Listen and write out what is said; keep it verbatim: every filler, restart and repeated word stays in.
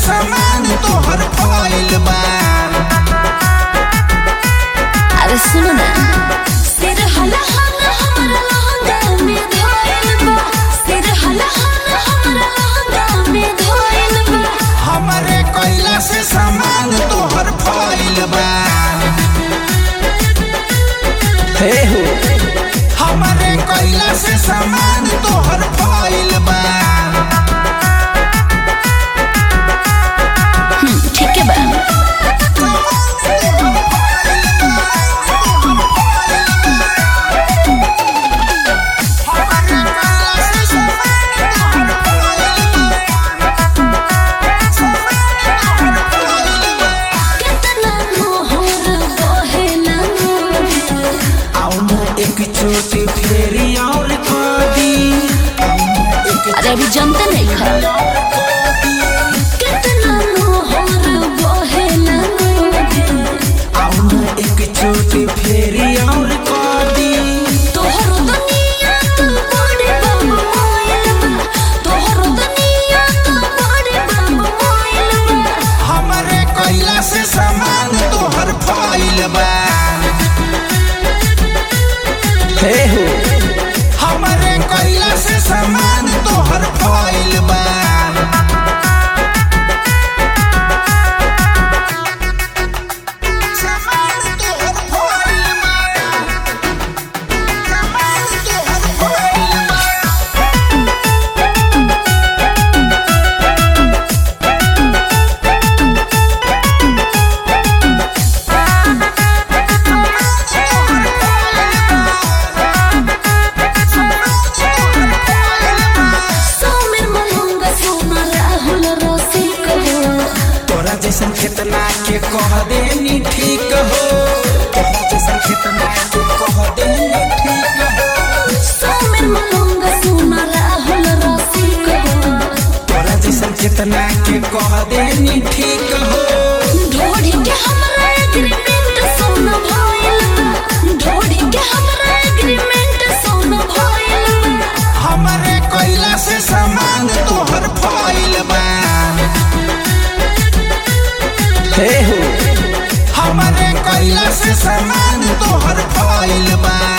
सामान तोहर फॉइल बा। अरे सुनो ना, सिर हला हला हमरा लहंगा में धोइल बा, सिर हला हला हमरा लहंगा में धोइल बा। हमरे कोइला से सामान तोहर फॉइल बा। हे हो हमरे कोइला से सामान तोहर फॉइल बा। ठीक है बा। छोटी फेरी और कदी अरे अभी जनता नहीं खा कितना मोहर बहेला आउना एक छोटी फेरी और कदी। तोहरो दुनिया तो बड़े बाबू मोइल बा, तोहरो दुनिया तो बड़े बाबू मोइल बा। हमरे कोइला से सामान तोहर फॉइल बा। हे हो हमरे कोइला से सामान तोहर फॉइल बा। जैसन कितना के कह देनी ठीक हो, तोरा जैसन कितना के कह देनी ठीक हो। सोमेर मलंगा सोना राहुल रसिक हो, तोरा जैसन कितना के कह देनी ठीक हो। ढोढ़ी के हमरा एग्रीमेंट सोना भइल बा, ढोढ़ी के हमरा एग्रीमेंट सोना भइल बा। हमरे कोइला से सामान तोहर फॉइल बा। हे हो हमरे कोइला से सामान तोहर फॉइल बा।